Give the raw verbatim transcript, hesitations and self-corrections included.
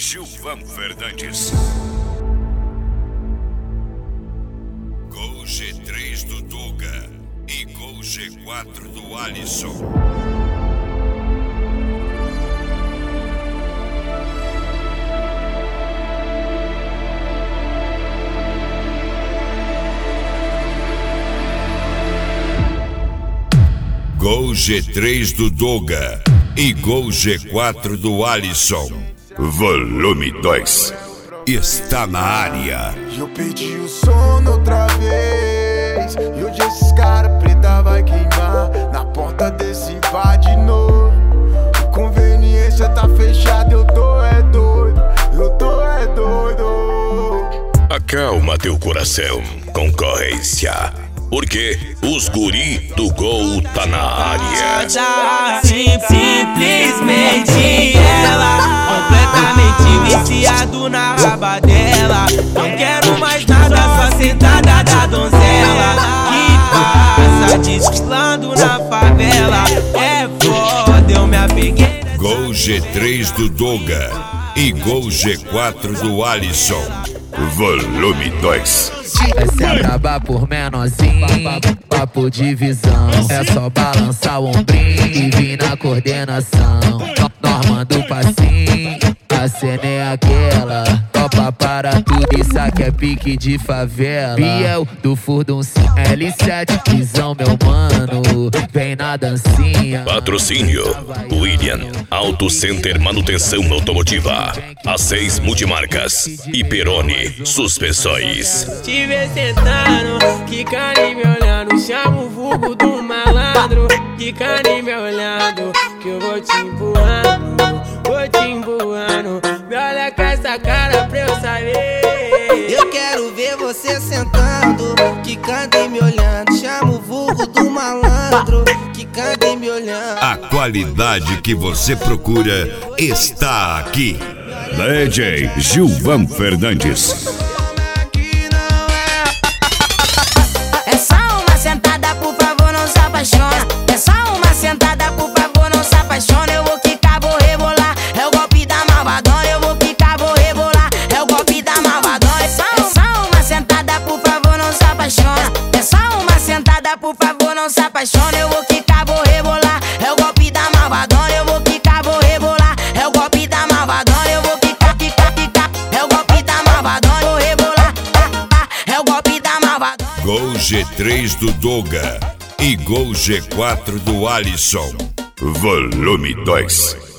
Gilvan Fernandes. Gol G três do Duga e Gol G quatro do Alisson. Gol G três do Duga e Gol G quatro do Alisson. Volume dois. Está na área. Eu pedi o sono outra vez. E hoje esses cara preta vai queimar na porta desse bar de novo. Conveniência tá fechada, eu tô é doido. Eu tô é doido. Acalma teu coração, concorrência, porque os guri do gol tá na área. Simplesmente ela, completamente viciado na raba dela. Não quero mais nada, só sentada da donzela que passa desfilando na favela. É foda, eu me apeguei. Gol G três do Duga e Gol G quatro do Alisson. Volume dois. É se acabar por menorzinho, papo de visão. É só balançar o ombrinho e vir na coordenação. Norma do passinho, a cena é aquela. Topa para tudo, isso aqui é pique de favela. Biel do Furdun L sete, visão meu mano, vem na dancinha. Patrocínio William Auto Center Manutenção Automotiva, A seis Multimarcas e Peroni Suspensões. Te vê sentando, quicando e me olhando, chama o vulgo do malandro. Quicando e me olhando, que eu vou te empurrando, vou te empurrando. Me olha com essa cara pra eu saber. Eu quero ver você sentando, quicando e me olhando, chama o vulgo do malandro. Quicando e me olhando. A qualidade que você procura está aqui. D J Gilvan Fernandes. É só uma sentada, por favor, não se apaixona. É só uma sentada, por favor, não se apaixona. Eu vou quicar, vou rebolar. É o golpe da malvadona. Eu vou quicar, vou rebolar. É o golpe da malvadona. É só, é só uma sentada, por favor, não se apaixona. É só uma sentada, por favor, não se apaixona. Eu vou quicar, vou rebolar. É o golpe da malvadona. Eu vou quicar, vou rebolar. É o golpe da malvadona. Eu vou quicar, quicar, quicar. É o golpe da malvadona. Vou rebolar. Ah, ah, é o golpe da malvadona. Gol G três do Duga e Gol G quatro do Alisson. Volume dois.